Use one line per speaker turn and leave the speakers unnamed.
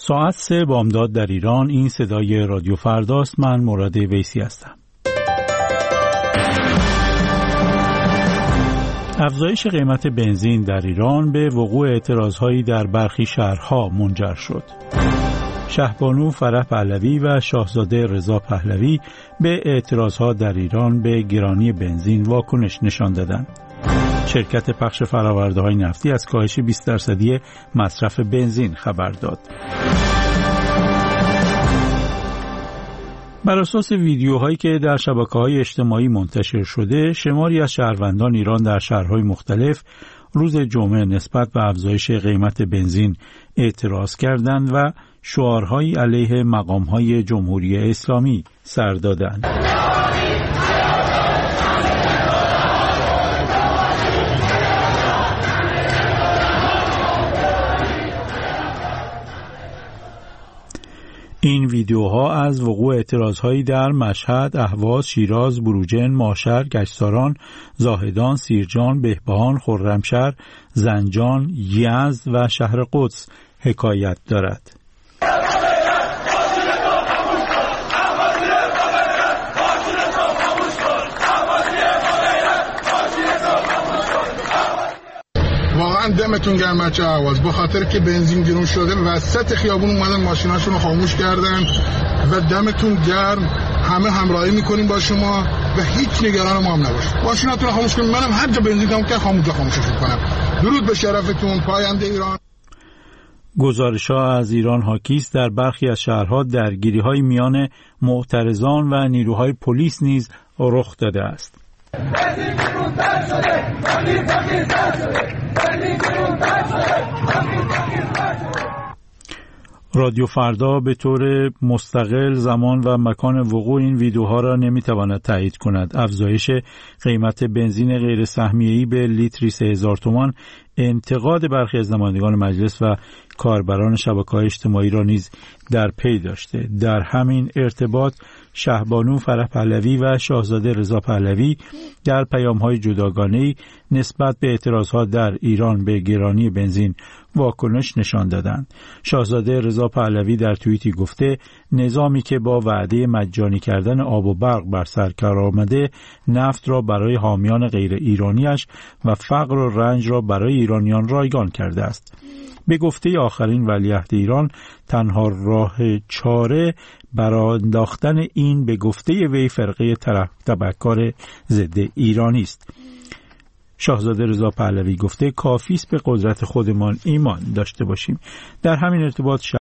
ساعت 3 بامداد در ایران. این صدای رادیو فرداست. من مراد ویسی هستم. افزایش قیمت بنزین در ایران به وقوع اعتراضهایی در برخی شهرها منجر شد. شهبانو فرح پهلوی و شاهزاده رضا پهلوی به اعتراضها در ایران به گرانی بنزین واکنش نشان دادند. شرکت پخش فرآورده‌های نفتی از کاهش 20% مصرف بنزین خبر داد. بر اساس ویدیوهایی که در شبکه‌های اجتماعی منتشر شده، شماری از شهروندان ایران در شهرهای مختلف روز جمعه نسبت به افزایش قیمت بنزین اعتراض کردند و شعارهایی علیه مقام‌های جمهوری اسلامی سر دادند. این ویدیوها از وقوع اعتراضهایی در مشهد، اهواز، شیراز، بروجرد، ماشر، گشتاران، زاهدان، سیرجان، بهبهان، خرمشهر، زنجان، یزد و شهر قدس حکایت دارد.
واقعا دمتون گرم بچه اهواز، به خاطر که بنزین گرون شده وسط خیابون اومدن ماشیناشون رو خاموش کردن و دمتون گرم. همه همراهی میکنیم با شما و هیچ نگران ما هم نباشید. ماشیناتون رو خاموش کنید، منم هر جا بنزین کم که خاموشش میکنم. درود به شرفتون، پاینده ایران.
گزارش‌ها از ایران حاکی است در برخی از شهرها درگیری‌های میان معترضان و نیروهای پلیس نیز رخ داده است. رادیو فردا به طور مستقل زمان و مکان وقوع این ویدیوها را نمیتواند تایید کند. افزایش قیمت بنزین غیر سهمیه‌ای به لیتری 3000 تومان انتقاد برخی از نمایندگان مجلس و کاربران شبکه‌های اجتماعی را نیز در پی داشته. در همین ارتباط شهبانو فرح پهلوی و شاهزاده رضا پهلوی در پیام‌های جداگانه‌ای نسبت به اعتراضها در ایران به گرانی بنزین واکنش نشان دادند. شاهزاده رضا پهلوی در توییتی گفته نظامی که با وعده مجانی کردن آب و برق بر سر کار آمده، نفت را برای حامیان غیر ایرانیش و فقر و رنج را برای ایرانیان رایگان کرده است. به گفته آخرین ولیعهد ایران، تنها راه چاره برای انداختن این به گفته وی فرقه تبهکار ضد ایرانی است. شاهزاده رضا پهلوی گفته کافی است به قدرت خودمان ایمان داشته باشیم. در همین ارتباط